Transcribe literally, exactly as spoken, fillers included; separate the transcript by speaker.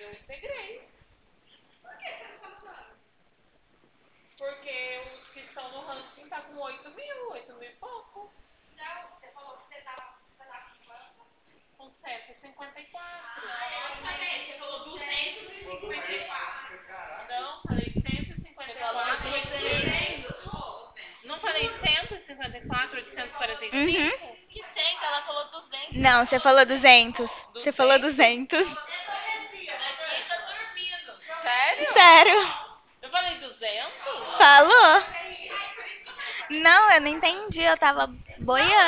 Speaker 1: eu integrei.
Speaker 2: Por que você não tá usando?
Speaker 1: Porque os que estão no ranking tá com oito mil, oito mil e pouco.
Speaker 2: Não, você falou que você tava, você tava com quanto?
Speaker 1: Com cento e cinquenta e quatro.
Speaker 2: Ah, eu também. Você falou duzentos e cinquenta e quatro.
Speaker 1: Não, falei cento e cinquenta e quatro.
Speaker 2: duzentos rolos.
Speaker 1: Não falei cento e cinquenta e quatro, oitocentos e quarenta e
Speaker 3: Uhum.
Speaker 1: cinco?
Speaker 4: Que cem? Ela falou duzentos.
Speaker 3: Não, você falou duzentos. Você falou duzentos.
Speaker 4: Daqui tá dormindo.
Speaker 1: Sério?
Speaker 3: Sério?
Speaker 1: Eu falei duzentos?
Speaker 3: Falou? Não, eu não entendi. Eu tava boiando.